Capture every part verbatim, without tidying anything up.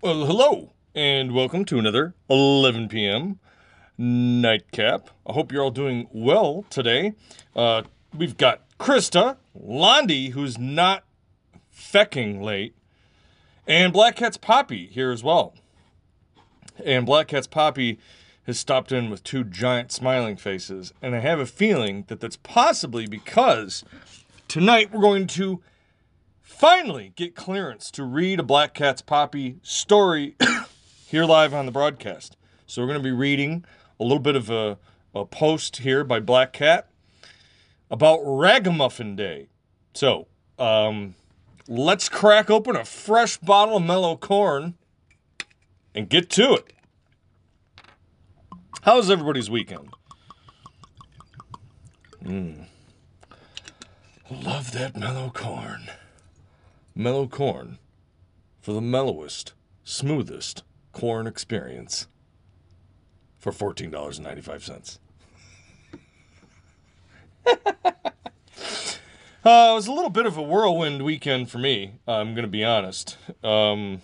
Well, hello, and welcome to another eleven p.m. nightcap. I hope you're all doing well today. Uh, we've got Krista, Londi, who's not fecking late, and Black Cat's Poppy here as well. And Black Cat's Poppy has stopped in with two giant smiling faces, and I have a feeling that that's possibly because tonight we're going to finally get clearance to read a Black Cat's Poppy story here live on the broadcast. So we're going to be reading a little bit of a, a post here by Black Cat about Ragamuffin Day. So, um, let's crack open a fresh bottle of mellow corn and get to it. How was everybody's weekend? Mm. Love that mellow corn. Mellow corn for the mellowest, smoothest corn experience for fourteen dollars and ninety-five cents. uh, it was a little bit of a whirlwind weekend for me, I'm going to be honest. Um,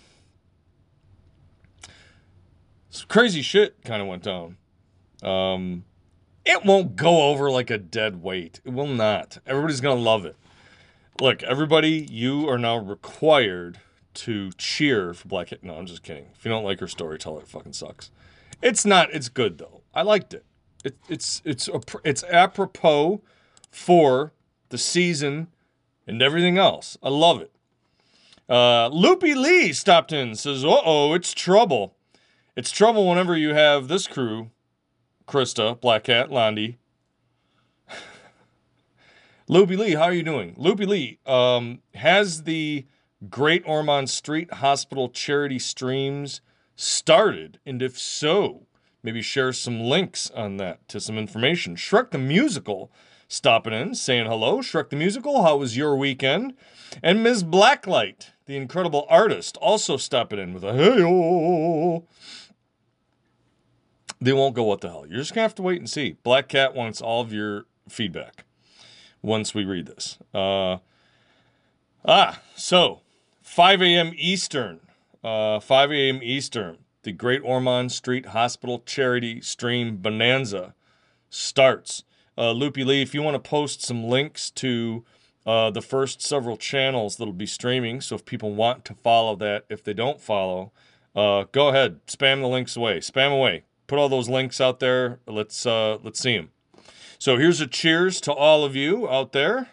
some crazy shit kind of went down. Um, it won't go over like a dead weight. It will not. Everybody's going to love it. Look, everybody, you are now required to cheer for Black Cat. No, I'm just kidding. If you don't like her story, tell her it fucking sucks. It's not. It's good though. I liked it. it it's it's it's apropos for the season and everything else. I love it. Uh, Loopy Lee stopped in and says, "Uh oh, it's trouble. It's trouble whenever you have this crew, Krista, Black Cat, Londi." Loopy Lee, how are you doing? Loopy Lee, um, has the Great Ormond Street Hospital charity streams started? And if so, maybe share some links on that to some information. Shrek the Musical stopping in, saying hello. Shrek the Musical, how was your weekend? And Miz Blacklight, the incredible artist, also stopping in with a hey-oh. They won't go what the hell. You're just going to have to wait and see. Black Cat wants all of your feedback once we read this. Uh, ah, so, five a.m. Eastern. Uh, five a.m. Eastern. The Great Ormond Street Hospital Charity Stream Bonanza starts. Uh, Loopy Lee, if you want to post some links to uh, the first several channels that'll be streaming, so if people want to follow that, if they don't follow, uh, go ahead. Spam the links away. Spam away. Put all those links out there. Let's, uh, let's see them. So here's a cheers to all of you out there.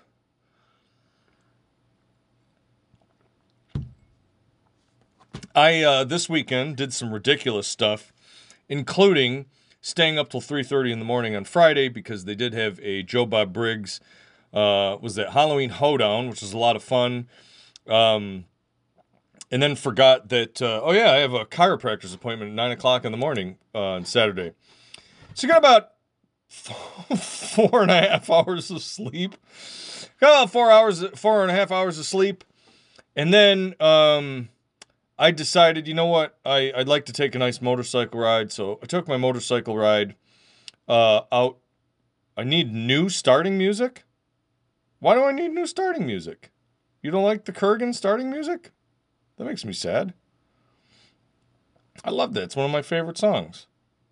I, uh, this weekend, did some ridiculous stuff, including staying up till three thirty in the morning on Friday because they did have a Joe Bob Briggs, uh, was that Halloween Hoedown, which was a lot of fun. Um, and then forgot that, uh, oh yeah, I have a chiropractor's appointment at nine o'clock in the morning uh, on Saturday. So you got about four and a half hours of sleep. Got about four hours, four and a half hours of sleep. And then um, I decided, you know what? I, I'd like to take a nice motorcycle ride. So I took my motorcycle ride uh, out. I need new starting music? Why do I need new starting music? You don't like the Kurgan starting music? That makes me sad. I love that. It's one of my favorite songs.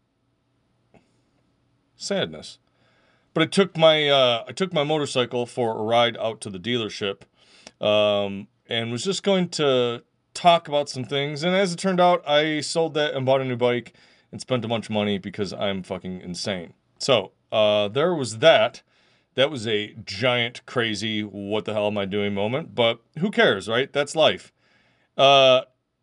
Sadness. But I took my uh, I took my motorcycle for a ride out to the dealership, um, and was just going to talk about some things. And as it turned out, I sold that and bought a new bike and spent a bunch of money because I'm fucking insane. So uh, there was that. That was a giant, crazy, what the hell am I doing moment. But who cares, right? That's life. Uh,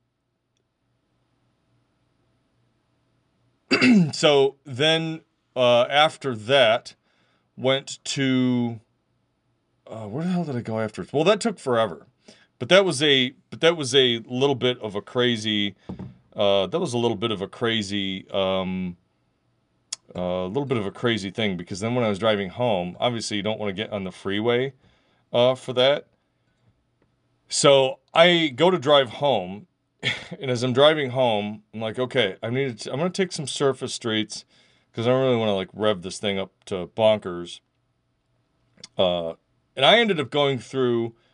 so then... Uh, after that, went to, uh, where the hell did I go after? Well, that took forever, but that was a, but that was a little bit of a crazy, uh, that was a little bit of a crazy, um, a uh, little bit of a crazy thing, because then when I was driving home, obviously you don't want to get on the freeway, uh, for that. So I go to drive home, and as I'm driving home, I'm like, okay, I need to, I'm going to take some surface streets, because I don't really want to, like, rev this thing up to bonkers. Uh, and I ended up going through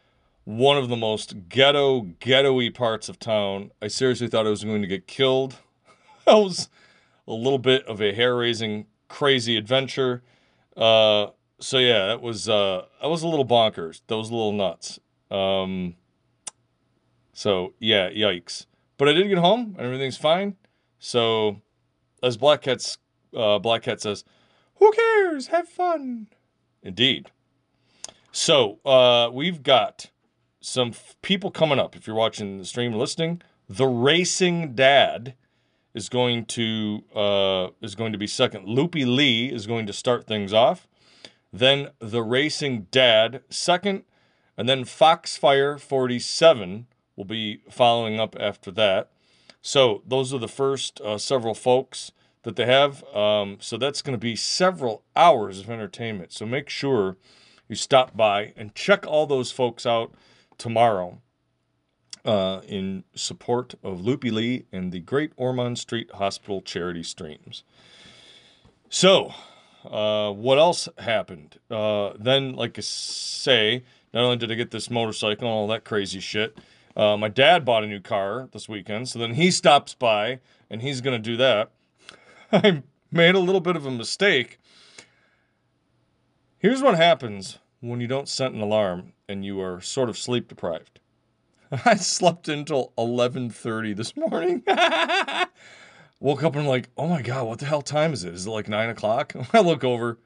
one of the most ghetto, ghetto-y parts of town. I seriously thought I was going to get killed. That was a little bit of a hair-raising, crazy adventure. Uh, so yeah, that was uh, that was a little bonkers. That was a little nuts. Um, so yeah, yikes. But I did get home, and everything's fine. So, as Black Cat's uh, Black Cat says, "Who cares? Have fun." Indeed. So uh, we've got some f- people coming up. If you're watching the stream, listening, the Racing Dad is going to uh, is going to be second. Loopy Lee is going to start things off. Then the Racing Dad second, and then Foxfire forty-seven will be following up after that. So those are the first uh, several folks that they have. Um, so that's going to be several hours of entertainment. So make sure you stop by and check all those folks out tomorrow uh, in support of Loopy Lee and the Great Ormond Street Hospital charity streams. So, uh, what else happened? Uh, then, like I say, not only did I get this motorcycle and all that crazy shit, uh, my dad bought a new car this weekend, so then he stops by and he's going to do that. I made a little bit of a mistake. Here's what happens when you don't set an alarm and you are sort of sleep deprived. I slept until eleven thirty this morning. Woke up and I'm like, oh my God, what the hell time is it? Is it like nine o'clock? I look over.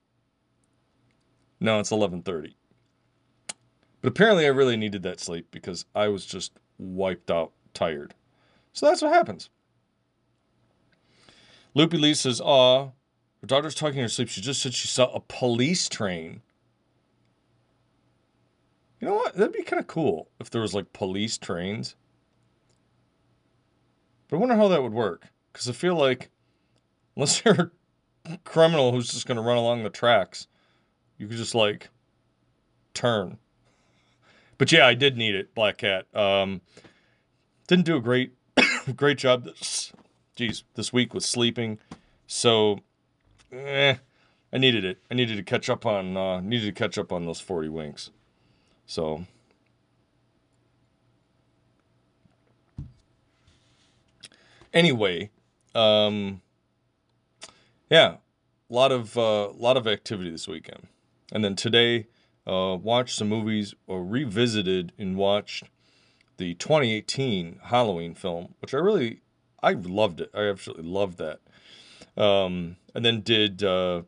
No, it's eleven thirty. But apparently I really needed that sleep because I was just wiped out, tired. So that's what happens. Loopy Lee says, aw, her daughter's talking in her sleep. She just said she saw a police train. You know what? That'd be kind of cool if there was like police trains. But I wonder how that would work. Because I feel like, unless you're a criminal who's just going to run along the tracks, you could just like turn. But yeah, I did need it, Black Cat. Um, didn't do a great, great job this, geez, this week with sleeping. So, eh, I needed it. I needed to catch up on, uh, needed to catch up on those forty winks. So, anyway, um, yeah, a lot of, uh, lot of activity this weekend. And then today, uh, watched some movies or revisited and watched the twenty eighteen Halloween film, which I really, I loved it. I absolutely loved that. Um, and then did, uh,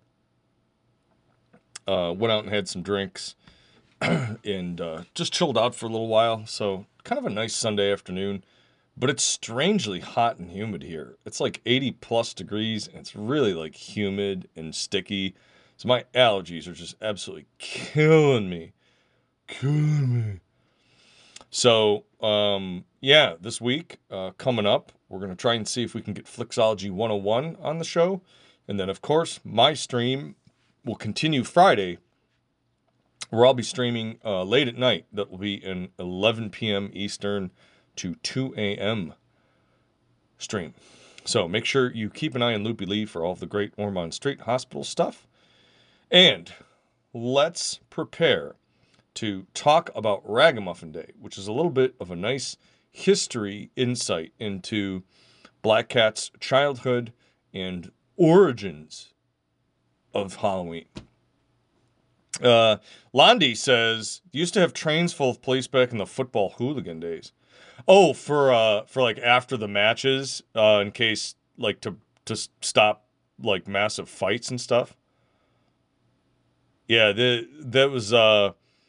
uh, went out and had some drinks and, uh, just chilled out for a little while. So kind of a nice Sunday afternoon, but it's strangely hot and humid here. It's like eighty plus degrees and it's really like humid and sticky. So my allergies are just absolutely killing me. Killing me. So, um, yeah, this week, uh, coming up, we're going to try and see if we can get Flixology one oh one on the show. And then, of course, my stream will continue Friday, where I'll be streaming uh, late at night. That will be an eleven p.m. Eastern to two a.m. stream. So make sure you keep an eye on Loopy Lee for all of the Great Ormond Street Hospital stuff. And let's prepare to talk about Ragamuffin Day, which is a little bit of a nice history insight into Black Cat's childhood and origins of Halloween. Uh, Londi says, used to have trains full of police back in the football hooligan days. Oh, for uh, for like after the matches, uh, in case like to to stop like massive fights and stuff. Yeah, the that was uh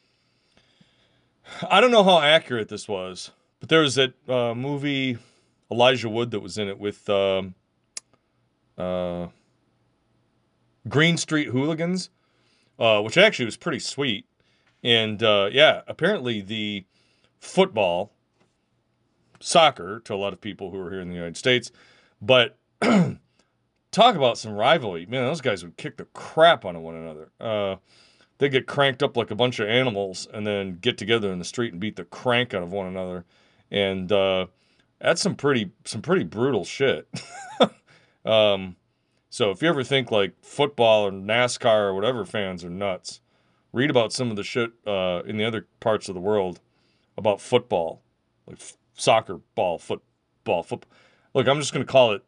I don't know how accurate this was, but there was that uh, movie Elijah Wood that was in it with um, uh, Green Street Hooligans, uh, which actually was pretty sweet. And uh, yeah, apparently the football, soccer to a lot of people who are here in the United States, but talk about some rivalry. Man, those guys would kick the crap out of one another. Uh, they get cranked up like a bunch of animals and then get together in the street and beat the crank out of one another. And uh, that's some pretty some pretty brutal shit. um, so if you ever think like football or NASCAR or whatever fans are nuts, read about some of the shit uh, in the other parts of the world about football, like f- soccer, ball, football, football. Look, I'm just going to call it.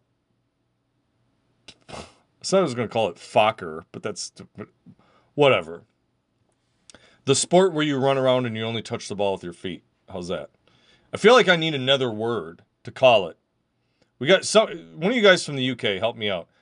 I said I was going to call it Fokker, but that's whatever. The sport where you run around and you only touch the ball with your feet. How's that? I feel like I need another word to call it. We got some. One of you guys from the U K, help me out.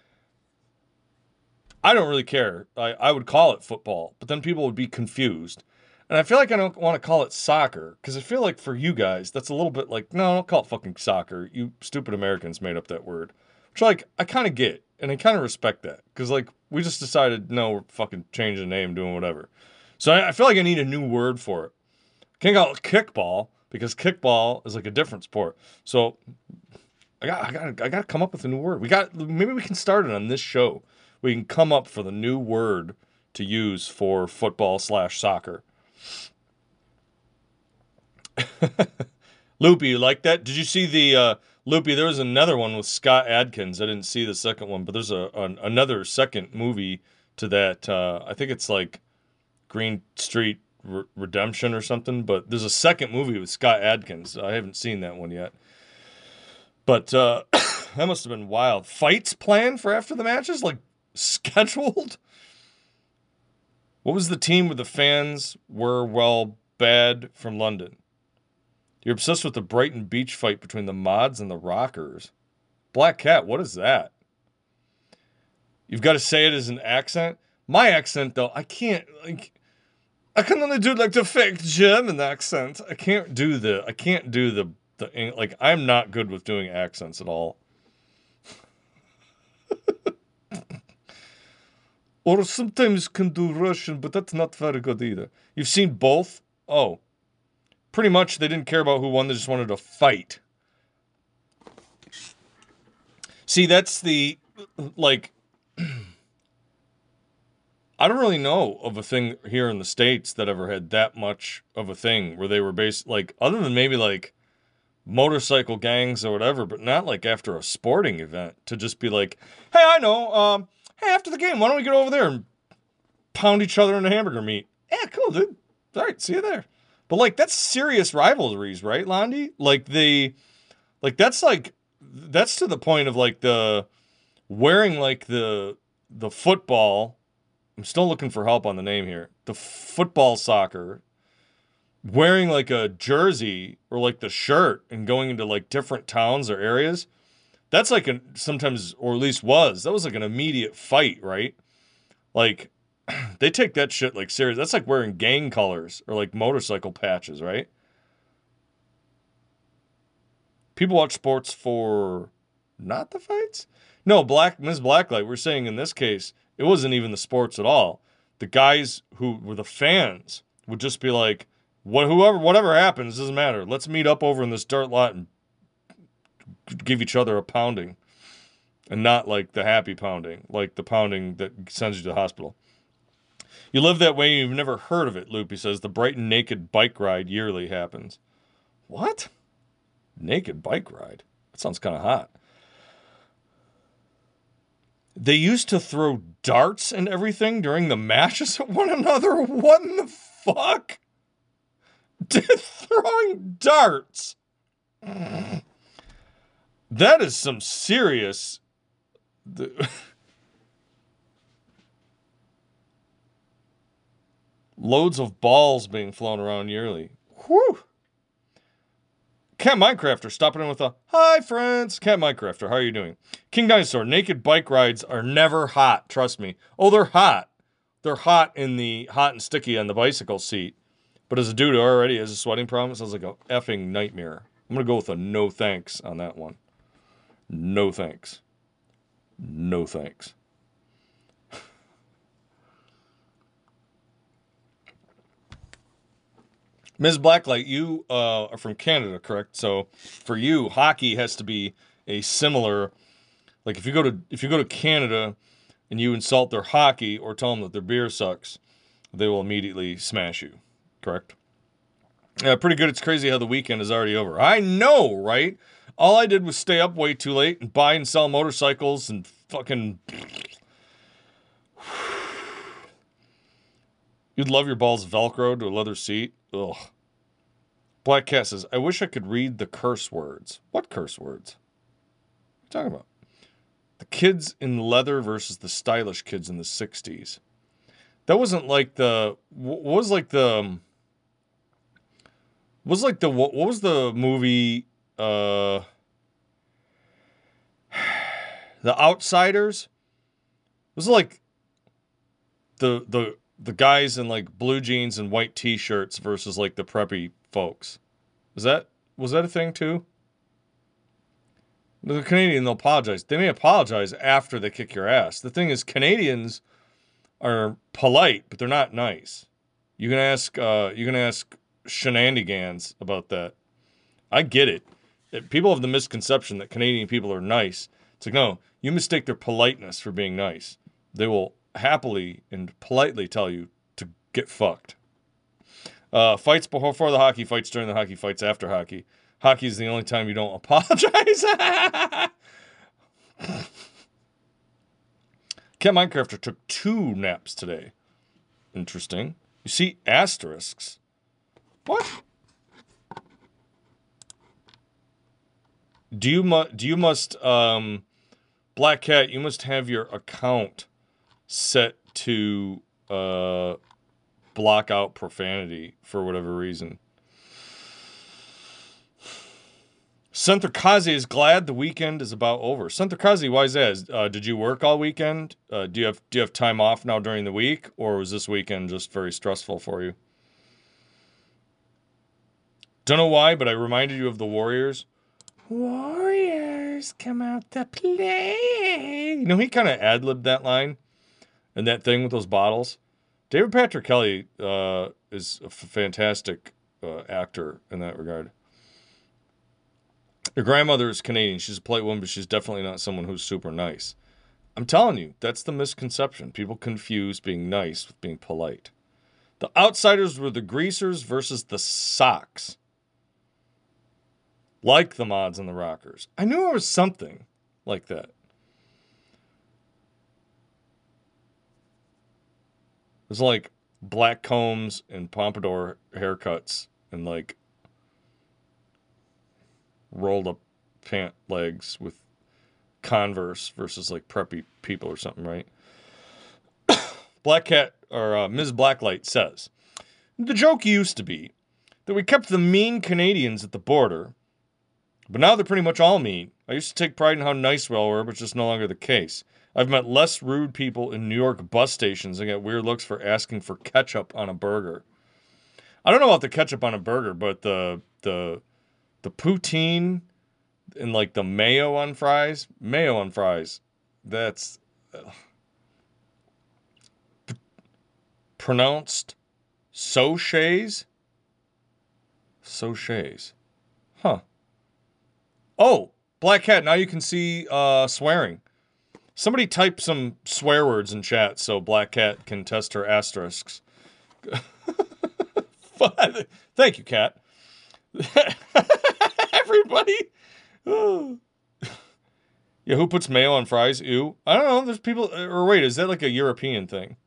I don't really care. I, I would call it football, but then people would be confused. And I feel like I don't want to call it soccer, because I feel like for you guys, that's a little bit like, no, don't call it fucking soccer. You stupid Americans made up that word. Which, like, I kind of get, and I kind of respect that. Because, like, we just decided, no, we're fucking changing the name, doing whatever. So I, I feel like I need a new word for it. Can't call it kickball, because kickball is like a different sport. So I got, I got, I got to come up with a new word. We got, maybe we can start it on this show. We can come up for the new word to use for football slash soccer. Loopy, you like that? Did you see the uh, Loopy? There was another one with Scott Adkins. I didn't see the second one, but there's a an, another second movie to that. Uh, I think it's like Green Street Re- Redemption or something. But there's a second movie with Scott Adkins. I haven't seen that one yet. But uh, that must have been wild. Fights planned for after the matches? Like, scheduled? What was the team where the fans were, well, bad from London? You're obsessed with the Brighton Beach fight between the Mods and the Rockers. Black Cat, what is that? You've got to say it as an accent? My accent, though, I can't, like, I can only do, like, the fake German accent. I can't do the, I can't do the, the like, I'm not good with doing accents at all. Or sometimes can do Russian, but that's not very good either. You've seen both? Oh. Pretty much they didn't care about who won. They just wanted to fight. See, that's the, like, I don't really know of a thing here in the States that ever had that much of a thing where they were based, like, other than maybe, like, motorcycle gangs or whatever, but not, like, after a sporting event to just be like, hey, I know, um, hey, after the game, why don't we get over there and pound each other into hamburger meat? Yeah, cool, dude. All right, see you there. But, like, that's serious rivalries, right, Londi? Like, the, like, that's, like, that's to the point of, like, the, wearing, like, the, the football, I'm still looking for help on the name here, the football soccer, wearing, like, a jersey, or, like, the shirt, and going into, like, different towns or areas, that's, like, a, sometimes, or at least was, that was, like, an immediate fight, right? Like, they take that shit, like, serious. That's like wearing gang colors or, like, motorcycle patches, right? People watch sports for not the fights? No, Black Miz Blacklight, we're saying in this case, it wasn't even the sports at all. The guys who were the fans would just be like, what, whoever, whatever happens, doesn't matter. Let's meet up over in this dirt lot and give each other a pounding. And not, like, the happy pounding, like the pounding that sends you to the hospital. You live that way, you've never heard of it, Loopy says. The Brighton Naked Bike Ride yearly happens. What? Naked bike ride? That sounds kind of hot. They used to throw darts and everything during the matches at one another? What in the fuck? Throwing darts? That is some serious... Loads of balls being flown around yearly. Whew. Cat Minecrafter stopping in with a, hi friends. Cat Minecrafter, how are you doing? King Dinosaur, naked bike rides are never hot, trust me. Oh, they're hot. They're hot in the, hot and sticky on the bicycle seat. But as a dude who already has a sweating problem, it sounds like a effing nightmare. I'm going to go with a no thanks on that one. No thanks. No thanks. Miz Blacklight, you uh, are from Canada, correct? So for you, hockey has to be a similar, like if you go to if you go to Canada and you insult their hockey or tell them that their beer sucks, they will immediately smash you, correct? Yeah, pretty good. It's crazy how the weekend is already over. I know, right? All I did was stay up way too late and buy and sell motorcycles and fucking... You'd love your balls Velcro to a leather seat? Ugh. Black Cat says, I wish I could read the curse words. What curse words? What are you talking about? The kids in leather versus the stylish kids in the sixties. That wasn't like the... What was like the... Um, was like the... What, what was the movie... Uh, The Outsiders? Was it like... The... the the guys in like blue jeans and white t-shirts versus like the preppy folks. Was that was that a thing too? The Canadian, they'll apologize. They may apologize after they kick your ass. The thing is, Canadians are polite, but they're not nice. You can ask uh, you can ask Shenanigans about that. I get it. People have the misconception that Canadian people are nice. It's like, no, you mistake their politeness for being nice. They will happily and politely tell you to get fucked. Uh, fights before the hockey, fights during the hockey, fights after hockey. Hockey is the only time you don't apologize. Cat Minecrafter took two naps today. Interesting. You see asterisks. What? Do you mu- do you must um Black Cat, you must have your account set to uh, block out profanity for whatever reason. Santhrakazi is glad the weekend is about over. Santhrakazi, why is that? Uh, did you work all weekend? Uh, do you have do you have time off now during the week, or was this weekend just very stressful for you? Don't know why, but I reminded you of the Warriors. Warriors come out to play. You know, he kind of ad-libbed that line. And that thing with those bottles. David Patrick Kelly uh, is a f- fantastic uh, actor in that regard. Your grandmother is Canadian. She's a polite woman, but she's definitely not someone who's super nice. I'm telling you, that's the misconception. People confuse being nice with being polite. The Outsiders were the Greasers versus the Sox. Like the Mods and the Rockers. I knew there was something like that. There's like black combs and pompadour haircuts and like rolled up pant legs with Converse versus like preppy people or something, right? Black Cat or uh, Miz Blacklight says, the joke used to be that we kept the mean Canadians at the border, but now they're pretty much all mean. I used to take pride in how nice we all were, but it's just no longer the case. I've met less rude people in New York bus stations and get weird looks for asking for ketchup on a burger. I don't know about the ketchup on a burger, but the the the poutine and like the mayo on fries, mayo on fries, that's uh, p- pronounced Sochays? Sochays. Huh. Oh, Black Cat, now you can see uh, swearing. Somebody type some swear words in chat so Black Cat can test her asterisks. Thank you, Cat. Everybody. Oh. Yeah, who puts mayo on fries? Ew. I don't know. There's people. Or wait, is that like a European thing?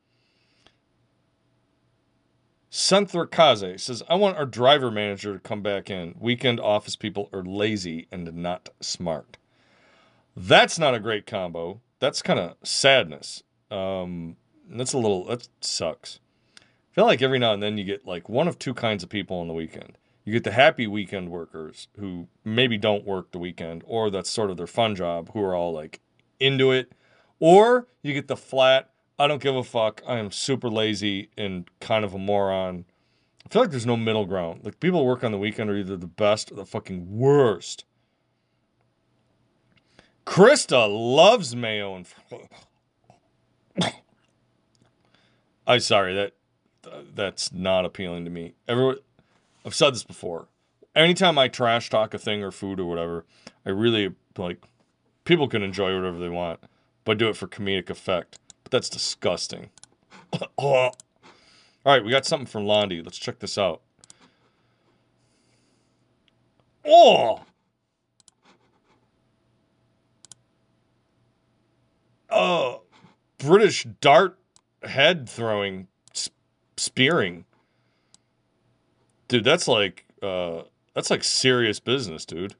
Santhrakaze says, I want our driver manager to come back in. Weekend office people are lazy and not smart. That's not a great combo. That's kind of sadness. Um, that's a little, that sucks. I feel like every now and then you get like one of two kinds of people on the weekend. You get the happy weekend workers who maybe don't work the weekend, or that's sort of their fun job, who are all like into it. Or you get the flat, I don't give a fuck, I am super lazy and kind of a moron. I feel like there's no middle ground. Like people who work on the weekend are either the best or the fucking worst. Krista loves mayo and I'm sorry, that that's not appealing to me. Everyone, I've said this before. Anytime I trash talk a thing or food or whatever, I really like people can enjoy whatever they want, but I do it for comedic effect. But that's disgusting. All right, we got something from Londi. Let's check this out. Oh! Oh, British dart head throwing, sp- spearing. Dude, that's like, uh, That's like serious business, dude.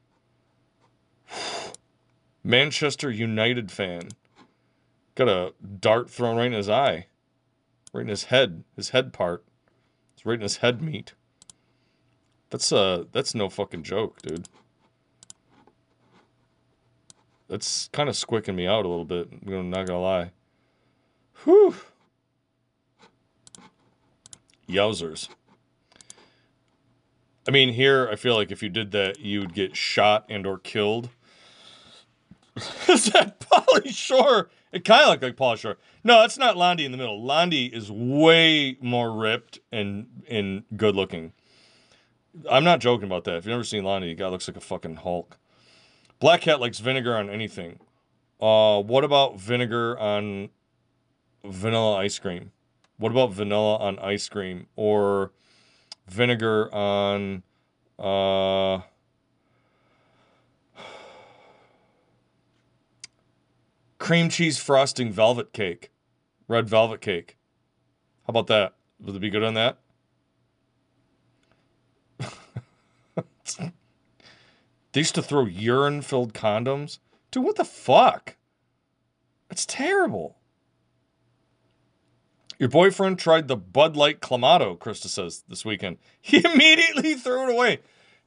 Manchester United fan. Got a dart thrown right in his eye. Right in his head. His head part. It's right in his head meat. That's uh that's no fucking joke, dude. That's kind of squicking me out a little bit. I'm not gonna lie. Whew. Yowzers. I mean, here, I feel like if you did that, you'd get shot and or killed. Is that Pauly Shore? It kind of looked like Pauly Shore. No, it's not Londi in the middle. Londi is way more ripped and, and good looking. I'm not joking about that. If you've never seen Londi, the guy looks like a fucking Hulk. Black Cat likes vinegar on anything. Uh, what about vinegar on vanilla ice cream? What about vanilla on ice cream? Or vinegar on uh, cream cheese frosting velvet cake? Red velvet cake. How about that? Would it be good on that? They used to throw urine-filled condoms. Dude, what the fuck? It's terrible. Your boyfriend tried the Bud Light Clamato, Krista says, this weekend. He immediately threw it away.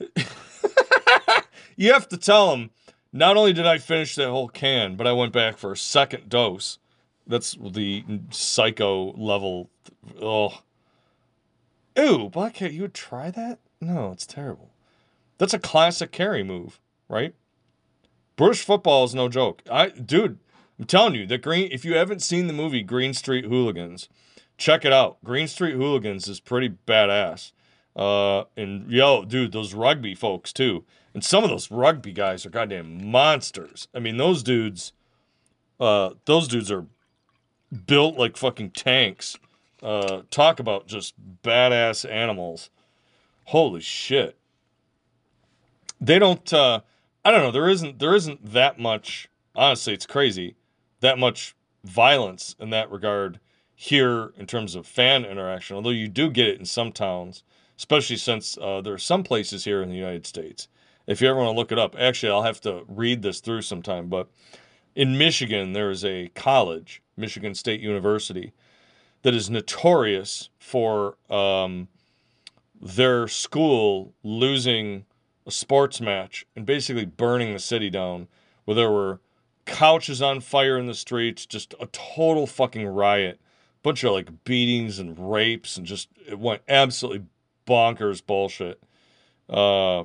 You have to tell him, not only did I finish that whole can, but I went back for a second dose. That's the psycho level. Oh. Ew, Black Cat, you would try that? No, it's terrible. That's a classic Carrie move, right? British football is no joke. I, dude, I'm telling you, that Green. If you haven't seen the movie Green Street Hooligans, check it out. Green Street Hooligans is pretty badass. Uh, and yo, dude, those rugby folks too. And some of those rugby guys are goddamn monsters. I mean, those dudes, uh, those dudes are built like fucking tanks. Uh, talk about just badass animals. Holy shit. They don't, uh, I don't know, there isn't, there isn't that much, honestly, it's crazy, that much violence in that regard here in terms of fan interaction, although you do get it in some towns, especially since uh, there are some places here in the United States. If you ever want to look it up, actually, I'll have to read this through sometime, but in Michigan, there is a college, Michigan State University, that is notorious for um, their school losing a sports match and basically burning the city down, where there were couches on fire in the streets, just a total fucking riot, bunch of like beatings and rapes, and just it went absolutely bonkers bullshit. Uh,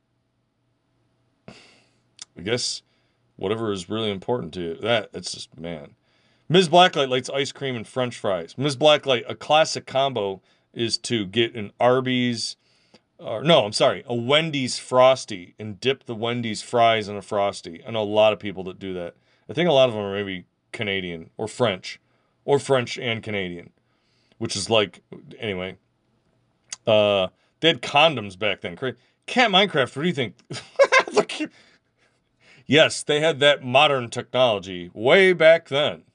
I guess whatever is really important to you, that it's just, man. Miz Blacklight likes ice cream and French fries. Miz Blacklight, a classic combo is to get an Arby's. Or, no, I'm sorry, a Wendy's Frosty and dip the Wendy's fries in a Frosty. I know a lot of people that do that. I think a lot of them are maybe Canadian or French, or French and Canadian, which is like, anyway. Uh, they had condoms back then. Cat Minecraft, what do you think? Look, yes, they had that modern technology way back then.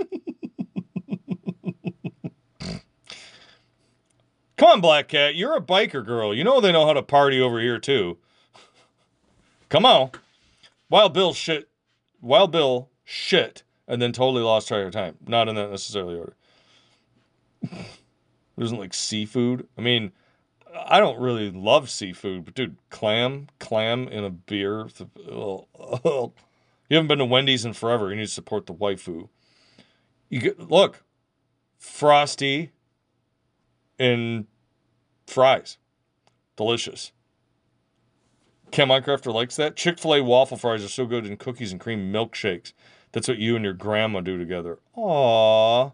Come on, Black Cat. You're a biker girl. You know they know how to party over here, too. Come on. Wild Bill shit. Wild Bill shit. And then totally lost track of time. Not in that necessarily order. It isn't like seafood. I mean, I don't really love seafood. But, dude, clam. Clam in a beer. You haven't been to Wendy's in forever. You need to support the waifu. You get, look. Frosty. And fries. Delicious. Cat Minecrafter likes that. Chick-fil-A waffle fries are so good in cookies and cream milkshakes. That's what you and your grandma do together. Aww.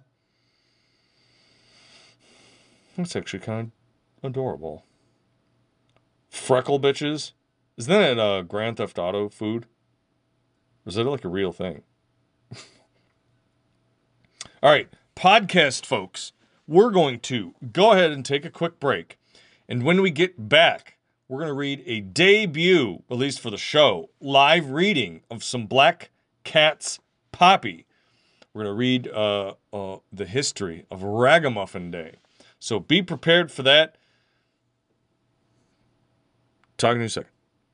That's actually kind of adorable. Freckle bitches. Isn't that uh, Grand Theft Auto food? Or is that like a real thing? All right. Podcast folks. We're going to go ahead and take a quick break. And when we get back, we're going to read a debut, at least for the show, live reading of some Black Cat's Poppy. We're going to read uh, uh, the history of Ragamuffin Day. So be prepared for that. Talking to you in a second.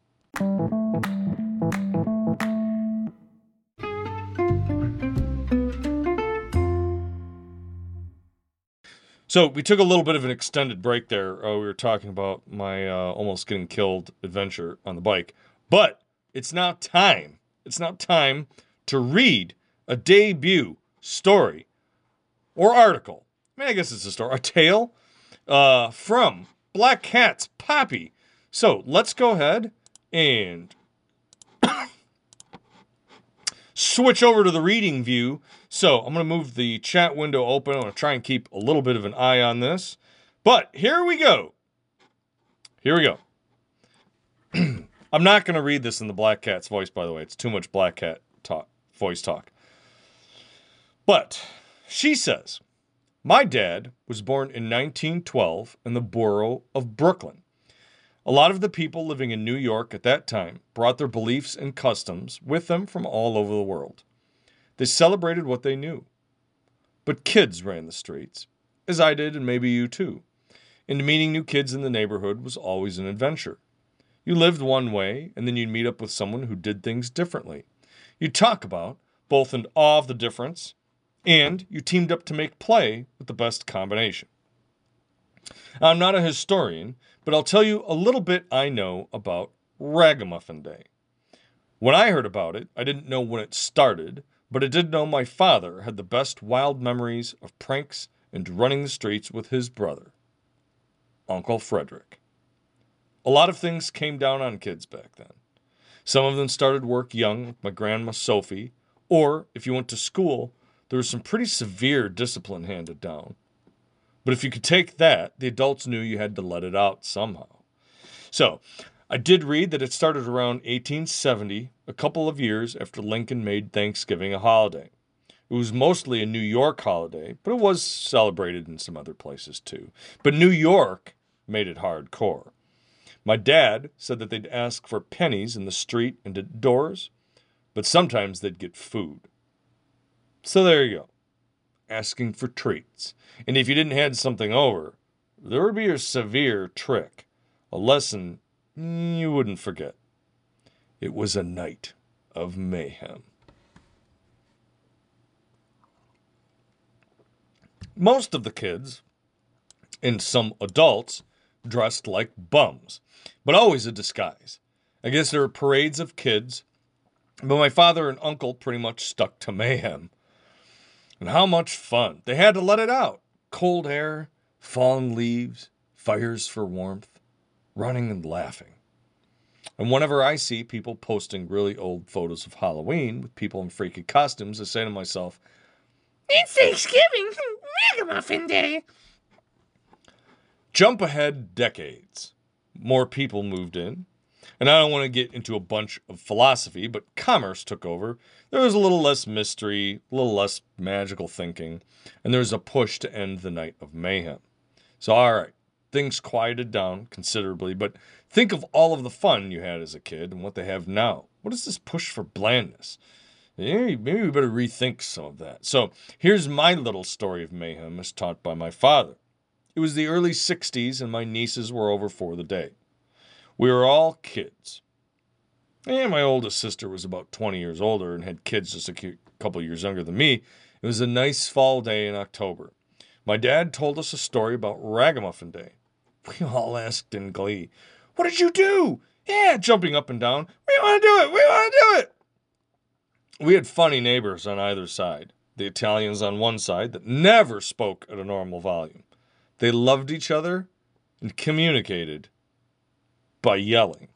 So we took a little bit of an extended break there. Uh, we were talking about my uh, almost getting killed adventure on the bike. But it's now time. It's now time to read a debut story or article. I mean, I guess it's a story. A tale uh, from Black Cat's Poppy. So let's go ahead and switch over to the reading view. So I'm going to move the chat window open. I'm going to try and keep a little bit of an eye on this. But here we go. Here we go. I'm not going to read this in the Black Cat's voice, by the way. It's too much Black Cat talk, voice talk. But she says, my dad was born in nineteen twelve in the borough of Brooklyn. A lot of the people living in New York at that time brought their beliefs and customs with them from all over the world. They celebrated what they knew. But kids ran the streets, as I did and maybe you too. And meeting new kids in the neighborhood was always an adventure. You lived one way, and then you'd meet up with someone who did things differently. You'd talk about, both in awe of the difference, and you teamed up to make play with the best combination. I'm not a historian, but I'll tell you a little bit I know about Ragamuffin Day. When I heard about it, I didn't know when it started, but I did know my father had the best wild memories of pranks and running the streets with his brother, Uncle Frederick. A lot of things came down on kids back then. Some of them started work young, like my grandma Sophie, or if you went to school, there was some pretty severe discipline handed down. But if you could take that, the adults knew you had to let it out somehow. So, I did read that it started around eighteen seventy, a couple of years after Lincoln made Thanksgiving a holiday. It was mostly a New York holiday, but it was celebrated in some other places too. But New York made it hardcore. My dad said that they'd ask for pennies in the street and at doors, but sometimes they'd get food. So there you go. Asking for treats. And if you didn't hand something over, there would be a severe trick. A lesson you wouldn't forget. It was a night of mayhem. Most of the kids, and some adults, dressed like bums, but always a disguise. I guess there were parades of kids, but my father and uncle pretty much stuck to mayhem. And how much fun. They had to let it out. Cold air, fallen leaves, fires for warmth, running and laughing. And whenever I see people posting really old photos of Halloween with people in freaky costumes, I say to myself, it's Thanksgiving, Ragamuffin Day. Jump ahead decades. More people moved in. And I don't want to get into a bunch of philosophy, but commerce took over. There was a little less mystery, a little less magical thinking, and there was a push to end the night of mayhem. So, all right, things quieted down considerably, but think of all of the fun you had as a kid and what they have now. What is this push for blandness? Maybe we better rethink some of that. So, here's my little story of mayhem as taught by my father. It was the early sixties, and my nieces were over for the day. We were all kids. And my oldest sister was about twenty years older and had kids just a couple years younger than me. It was a nice fall day in October. My dad told us a story about Ragamuffin Day. We all asked in glee, what did you do? Yeah, jumping up and down. We want to do it. We want to do it. We had funny neighbors on either side. The Italians on one side that never spoke at a normal volume. They loved each other and communicated by yelling.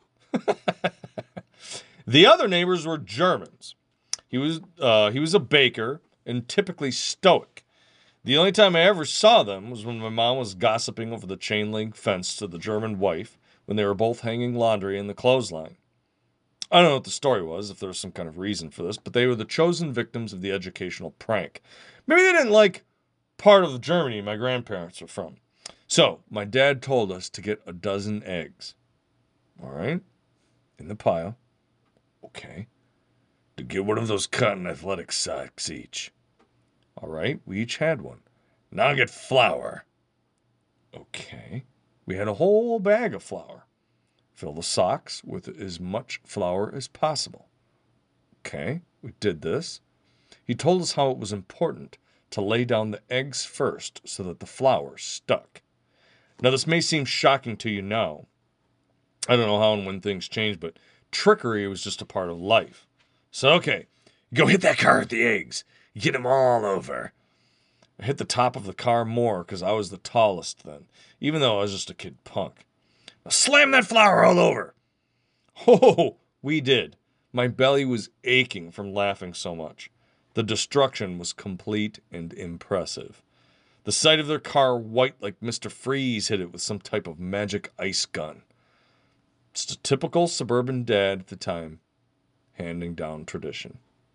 The other neighbors were Germans. He was uh, he was a baker and typically stoic. The only time I ever saw them was when my mom was gossiping over the chain link fence to the German wife when they were both hanging laundry in the clothesline. I don't know what the story was, if there was some kind of reason for this, but they were the chosen victims of the educational prank. Maybe they didn't like part of Germany my grandparents were from. So, my dad told us to get a dozen eggs. All right? In the pile. Okay. To get one of those cotton athletic socks each. All right, we each had one. Now get flour. Okay. We had a whole bag of flour. Fill the socks with as much flour as possible. Okay, we did this. He told us how it was important to lay down the eggs first so that the flour stuck. Now, this may seem shocking to you now. I don't know how and when things change, but trickery was just a part of life. So, okay, go hit that car with the eggs. Get them all over. I hit the top of the car more because I was the tallest then, even though I was just a kid punk. Now slam that flour all over. Oh, we did. My belly was aching from laughing so much. The destruction was complete and impressive. The sight of their car white like Mister Freeze hit it with some type of magic ice gun. Just a typical suburban dad at the time, handing down tradition.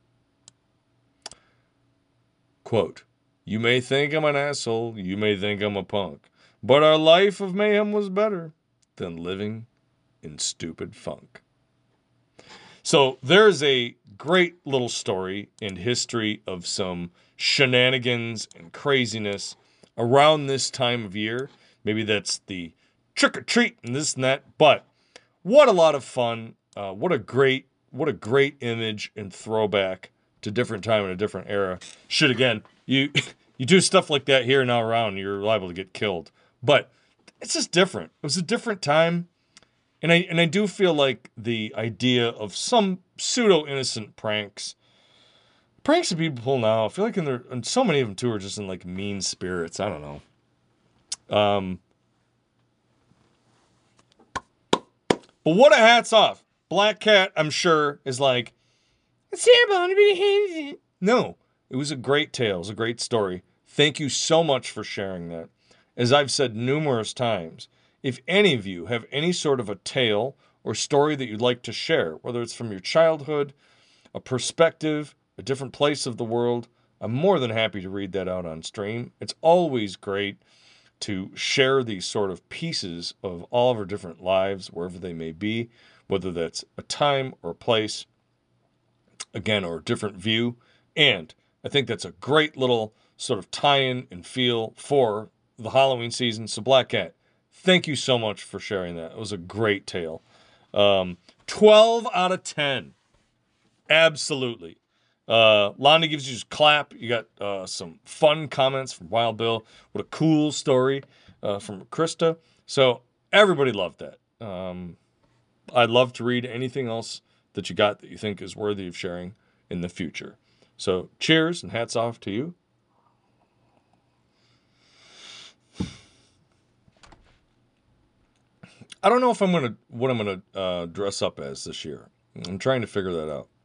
Quote, you may think I'm an asshole, you may think I'm a punk, but our life of mayhem was better than living in stupid funk. So there's a great little story in history of some shenanigans and craziness around this time of year. Maybe that's the trick or treat and this and that, but what a lot of fun. Uh, what a great, what a great image and throwback to different time and a different era. Shit, again, you you do stuff like that here now around, you're liable to get killed. But it's just different. It was a different time. And I and I do feel like the idea of some pseudo-innocent pranks, pranks that people pull now, I feel like in there, and so many of them too are just in like mean spirits. I don't know. Um, but what a hats off. Black Cat, I'm sure, is like, it's terrible. Everybody hates it. No, it was a great tale. It was a great story. Thank you so much for sharing that. As I've said numerous times, if any of you have any sort of a tale or story that you'd like to share, whether it's from your childhood, a perspective, a different place of the world, I'm more than happy to read that out on stream. It's always great to share these sort of pieces of all of our different lives, wherever they may be, whether that's a time or a place, again, or a different view. And I think that's a great little sort of tie-in and feel for the Halloween season. So Black Cat, thank you so much for sharing that. It was a great tale. Um, twelve out of ten. Absolutely. Uh, Lonnie gives you a clap. You got uh, some fun comments from Wild Bill. What a cool story uh, from Krista. So everybody loved that. Um, I'd love to read anything else that you got that you think is worthy of sharing in the future. So cheers and hats off to you. I don't know if I'm gonna what I'm gonna uh, dress up as this year. I'm trying to figure that out.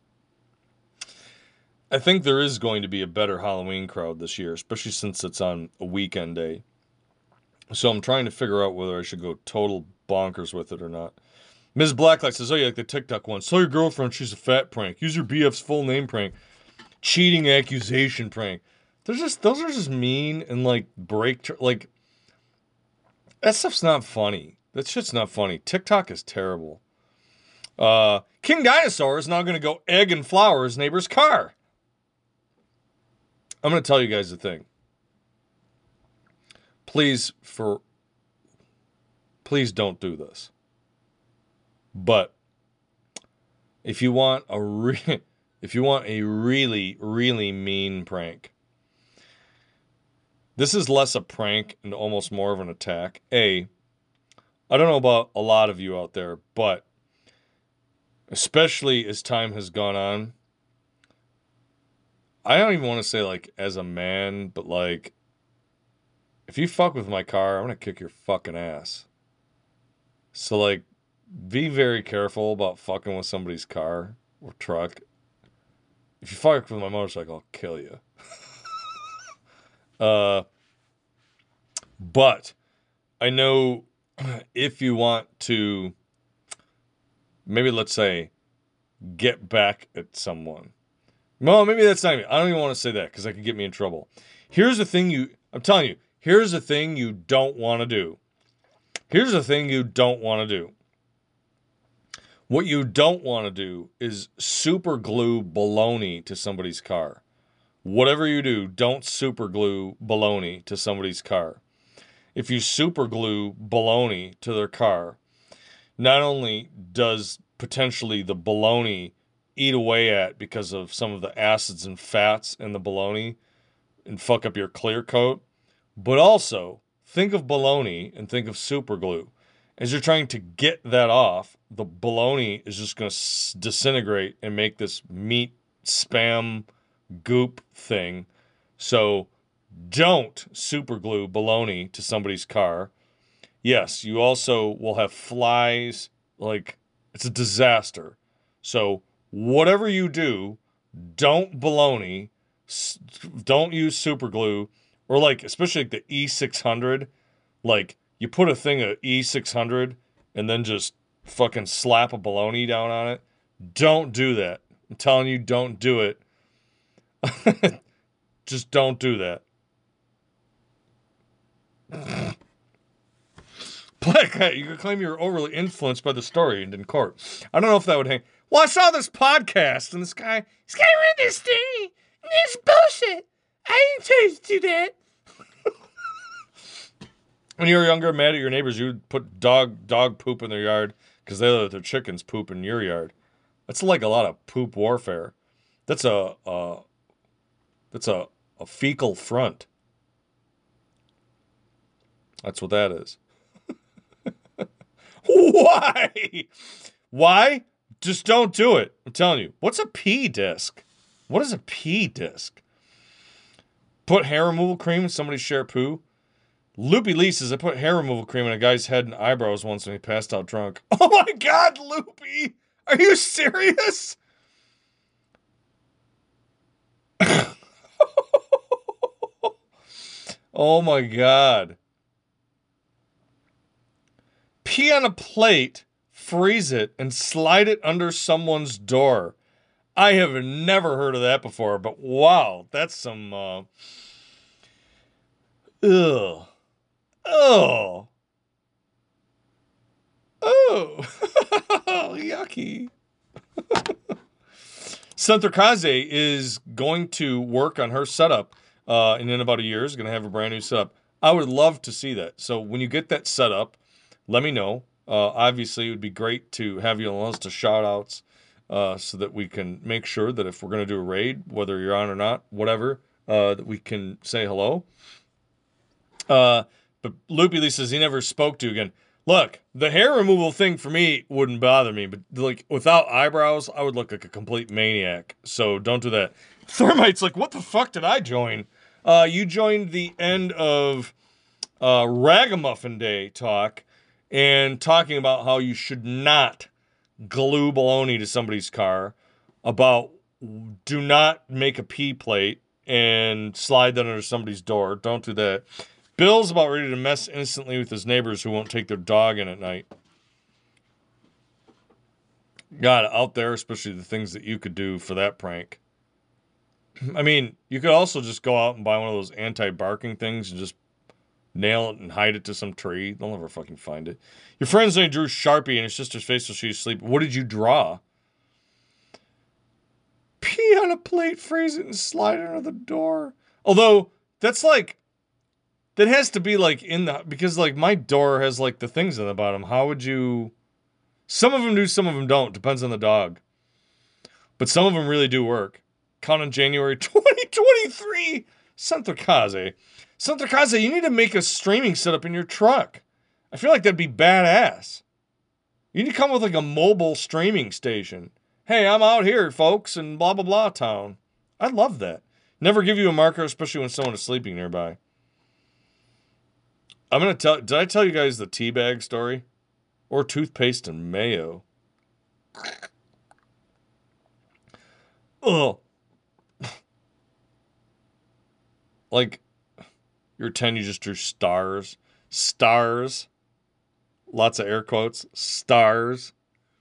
I think there is going to be a better Halloween crowd this year, especially since it's on a weekend day. So I'm trying to figure out whether I should go total bonkers with it or not. Miz Blacklight says, oh, you like the TikTok one. Tell your girlfriend she's a fat prank. Use your B F's full name prank. Cheating accusation prank. They're just, those are just mean and like break, like, that stuff's not funny. That shit's not funny. TikTok is terrible. Uh, King Dinosaur is now going to go egg and flour his neighbor's car. I'm going to tell you guys the thing. Please, for, please don't do this. But if you want a re- if you want a really, really mean prank, this is less a prank and almost more of an attack. A, I don't know about a lot of you out there, but especially as time has gone on, I don't even want to say like as a man, but like, if you fuck with my car, I'm going to kick your fucking ass. So like, be very careful about fucking with somebody's car or truck. If you fuck with my motorcycle, I'll kill you. uh, but I know if you want to, maybe let's say, get back at someone. No, maybe that's not even, I don't even want to say that because that could get me in trouble. Here's the thing you, I'm telling you, here's the thing you don't want to do. Here's the thing you don't want to do. What you don't want to do is super glue baloney to somebody's car. Whatever you do, don't super glue baloney to somebody's car. If you super glue baloney to their car, not only does potentially the bologna eat away at because of some of the acids and fats in the bologna and fuck up your clear coat, but also think of bologna and think of super glue. As you're trying to get that off, the bologna is just going to s- disintegrate and make this meat spam goop thing. So don't super glue bologna to somebody's car. Yes, you also will have flies. Like, it's a disaster. So whatever you do, don't bologna, s- don't use super glue, or like, especially like the E six hundred. Like, you put a thing of E six hundred and then just fucking slap a bologna down on it. Don't do that. I'm telling you, don't do it. Just don't do that. Black Hat, you could claim you were overly influenced by the story and in court. I don't know if that would hang. Well, I saw this podcast and this guy, this guy read this thing. And it's bullshit. I didn't tell you to do that. When you were younger, mad at your neighbors, you would put dog dog poop in their yard because they let their chickens poop in your yard. That's like a lot of poop warfare. That's a, a that's a, a fecal front. That's what that is. Why? Why? Just don't do it. I'm telling you. What's a pee disc? What is a pee disc? Put hair removal cream in somebody's shampoo? Loopy Lee says, I put hair removal cream in a guy's head and eyebrows once when he passed out drunk. Oh my God, Loopy! Are you serious? Oh my God. Pee on a plate, freeze it, and slide it under someone's door. I have never heard of that before, but wow, that's some, uh... Ugh. Oh. Oh. Yucky. Santrakaze is going to work on her setup uh, and in about a year is going to have a brand new setup. I would love to see that. So when you get that set up, let me know. Uh, obviously, it would be great to have you on the list of shout-outs uh, so that we can make sure that if we're going to do a raid, whether you're on or not, whatever, uh, that we can say hello. Uh, but Loopy Lee says he never spoke to you again. Look, the hair removal thing for me wouldn't bother me, but like without eyebrows, I would look like a complete maniac. So don't do that. Thermite's like, what the fuck did I join? Uh, you joined the end of uh, Ragamuffin Day talk and talking about how you should not glue baloney to somebody's car, about do not make a P plate and slide that under somebody's door. Don't do that. Bill's about ready to mess instantly with his neighbors who won't take their dog in at night. God, out there, especially the things that you could do for that prank. I mean, you could also just go out and buy one of those anti-barking things and just nail it and hide it to some tree. They'll never fucking find it. Your friends only drew Sharpie in his sister's face while she was asleep. What did you draw? Pee on a plate, freeze it, and slide it under the door. Although, that's like... That has to be like in the, because like my door has like the things in the bottom. How would you, some of them do, some of them don't. Depends on the dog. But some of them really do work. Count on January twenty twenty-three. Santrakaze. Santrakaze, you need to make a streaming setup in your truck. I feel like that'd be badass. You need to come with like a mobile streaming station. Hey, I'm out here, folks, in blah, blah, blah town. I love that. Never give you a marker, especially when someone is sleeping nearby. I'm going to tell, did I tell you guys the teabag story? Or toothpaste and mayo? Ugh. Like, you're ten, you just drew stars. Stars. Lots of air quotes. Stars.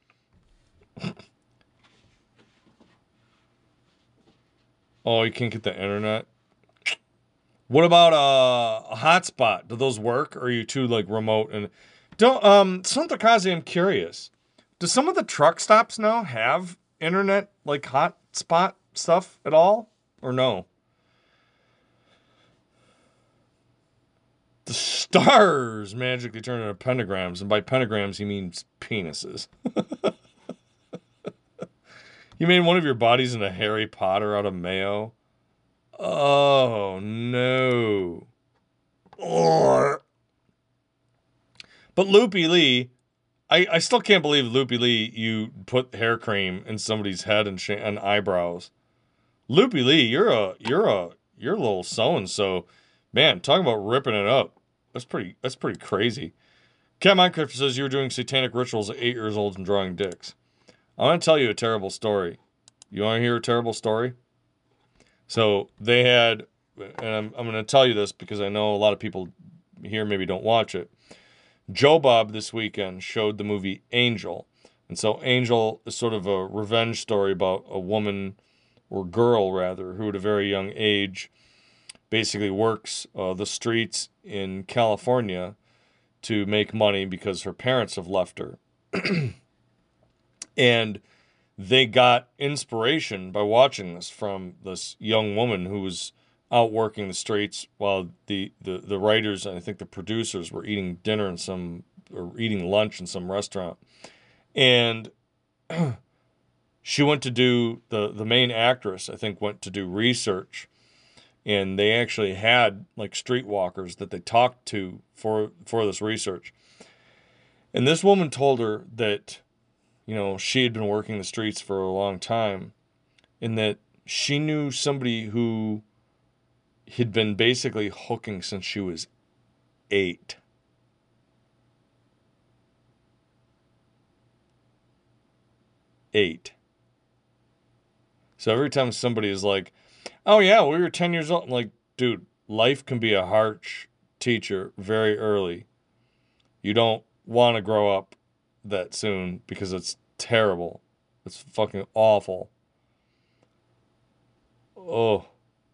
Oh, you can't get the internet? What about uh, a hotspot? Do those work? Or are you too like remote? And don't um Santrakaze, I'm curious. Do some of the truck stops now have internet like hotspot stuff at all? Or no? The stars magically turn into pentagrams, and by pentagrams he means penises. You made one of your bodies into Harry Potter out of mayo? Oh, no. But Loopy Lee, I, I still can't believe, Loopy Lee, you put hair cream in somebody's head and, sh- and eyebrows. Loopy Lee, you're a you're a you're a little so and so, man. Talking about ripping it up. That's pretty. That's pretty crazy. Cat Minecraft says you were doing satanic rituals at eight years old and drawing dicks. I want to tell you a terrible story. You want to hear a terrible story? So they had, and I'm I'm going to tell you this because I know a lot of people here maybe don't watch it. Joe Bob this weekend showed the movie Angel, and so Angel is sort of a revenge story about a woman, or girl rather, who at a very young age basically works uh, the streets in California to make money because her parents have left her. And they got inspiration by watching this from this young woman who was out working the streets while the, the, the writers, and I think the producers, were eating dinner in some, or eating lunch in some restaurant. And she went to do, the, the main actress, I think, went to do research. And they actually had like streetwalkers that they talked to for for this research. And this woman told her that, you know, she had been working the streets for a long time, and that she knew somebody who had been basically hooking since she was eight. Eight. So every time somebody is like, oh yeah, well, we were ten years old. I'm like, dude, life can be a harsh teacher very early. You don't want to grow up that soon because it's terrible. It's fucking awful. Oh.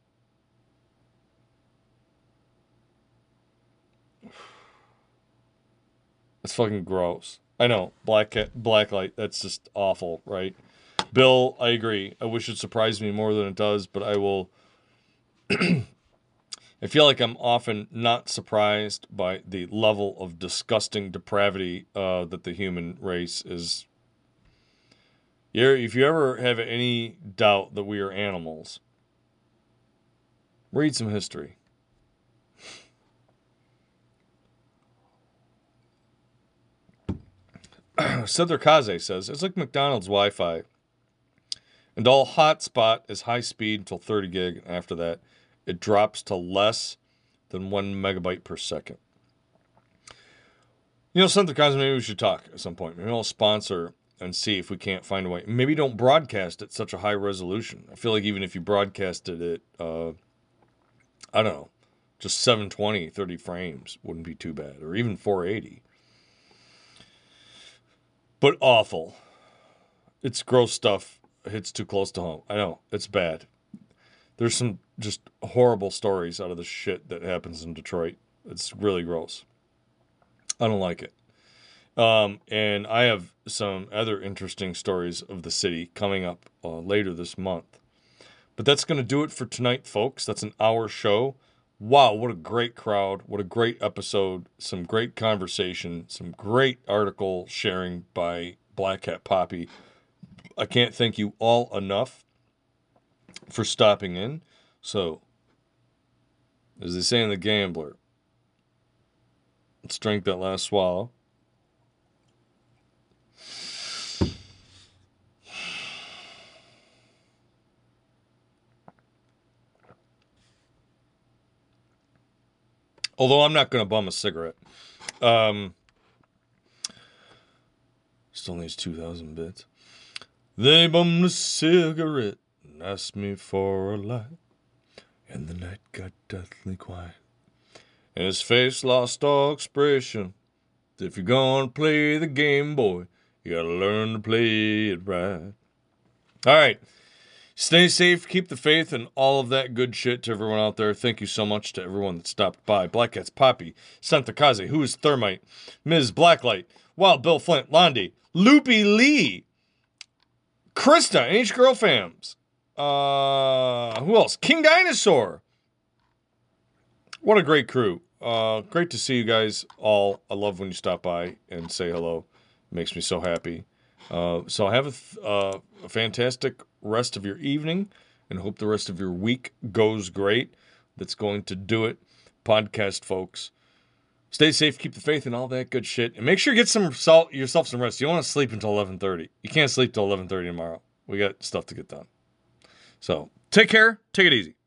It's fucking gross. I know, black cat, black light, that's just awful, right? Bill, I agree. I wish it surprised me more than it does, but I will... I feel like I'm often not surprised by the level of disgusting depravity uh, that the human race is. You're, if you ever have any doubt that we are animals, read some history. Sethar Kaze says, it's like McDonald's Wi-Fi. And all hotspot is high speed until thirty gig. And after that, it drops to less than one megabyte per second. You know, Sethar Kaze, maybe we should talk at some point. Maybe I'll sponsor and see if we can't find a way. Maybe don't broadcast at such a high resolution. I feel like even if you broadcasted it, uh, I don't know, just seven twenty, thirty frames wouldn't be too bad. Or even four eighty. But awful. It's gross stuff. It hits too close to home. I know. It's bad. There's some just horrible stories out of the shit that happens in Detroit. It's really gross. I don't like it. Um, and I have some other interesting stories of the city coming up uh, later this month. But that's going to do it for tonight, folks. That's an hour show. Wow, what a great crowd. What a great episode. Some great conversation. Some great article sharing by Black Cat Poppy. I can't thank you all enough for stopping in. So, as they say in The Gambler, let's drink that last swallow. Although I'm not going to bum a cigarette. Um, still needs two thousand bits. They bummed a cigarette and asked me for a light. And the night got deathly quiet. And his face lost all expression. If you're going to play the game, boy, you got to learn to play it right. All right. Stay safe, keep the faith, and all of that good shit to everyone out there. Thank you so much to everyone that stopped by. Black Cat's Poppy, Sethar Kaze, Who is Thermite, Miz Blacklight, Wild Bill Flint, Londi, Loopy Lee, Krista, H Girl Fams. Uh, who else? King Dinosaur. What a great crew. uh, great to see you guys all. I love when you stop by and say hello. Makes me so happy. Uh, so have a, th- uh, a fantastic rest of your evening, and hope the rest of your week goes great. That's going to do it, podcast folks. Stay safe, keep the faith, and all that good shit. And make sure you get some salt, yourself some rest. You don't want to sleep until eleven thirty. You can't sleep till eleven thirty tomorrow. We got stuff to get done. So take care. Take it easy.